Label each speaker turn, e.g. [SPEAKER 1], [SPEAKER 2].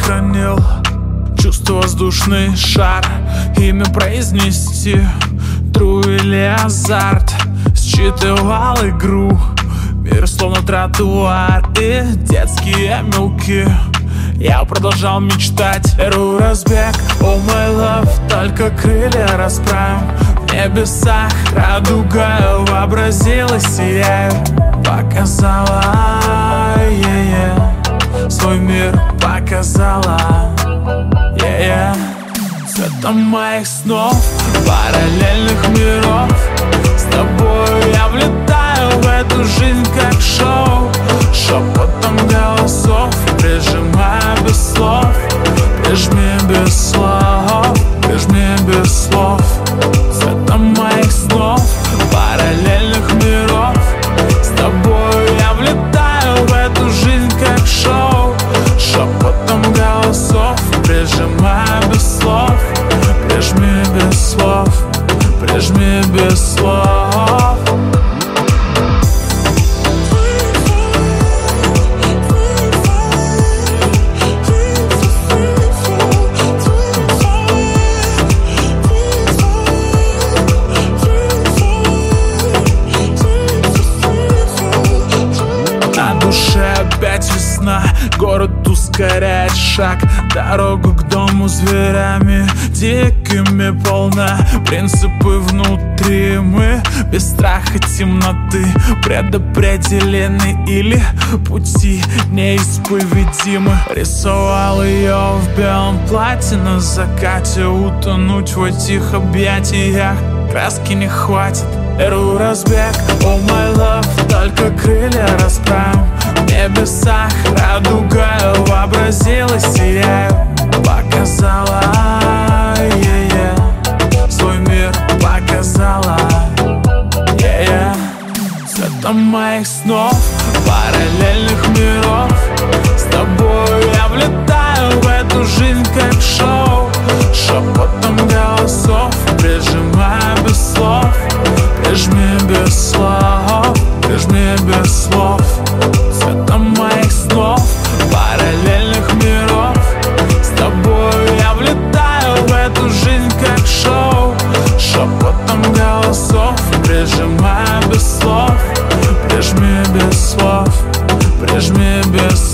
[SPEAKER 1] хранил чувство, воздушный шар, имя произнести, тру или азарт. Считывал игру, мир словно тротуар и детские мелки. Я продолжал мечтать, беру разбег, oh my love, только крылья расправим. В небесах радуга вообразилась, сияю. Показала, свой мир показала, цветом моих снов, параллельных миров. С тобой я влетаю в эту жизнь как шоу, шепотом голосов, прижимая без слов. Прижми без слов, прижми без слов. Цветом моих снов, параллельных миров. С тобой я влетаю в эту жизнь как шоу, шепотом голосов, прижимая без слов. Прижми без слов, прижми без слов. Опять весна, город ускоряет шаг. Дорогу к дому зверями дикими полна. Принципы внутри мы, без страха темноты, предопределены или пути неисповедимы. Рисовал ее в белом платье на закате, утонуть в этих объятиях краски не хватит. Беру разбег, oh my love, только крылья расправим. В небесах радуга вообразилась, сияю. Показала, свой мир показала, цветом моих снов, параллельных миров. С тобой я влетаю в эту жизнь как шоу, шепотом голосов, прижимая без слов. Прижми без слов, прижми без слов. Цветом моих снов, параллельных миров. С тобой я влетаю в эту жизнь как шоу, шепотом голосов, прижимая без слов. Прижми без слов, прижми без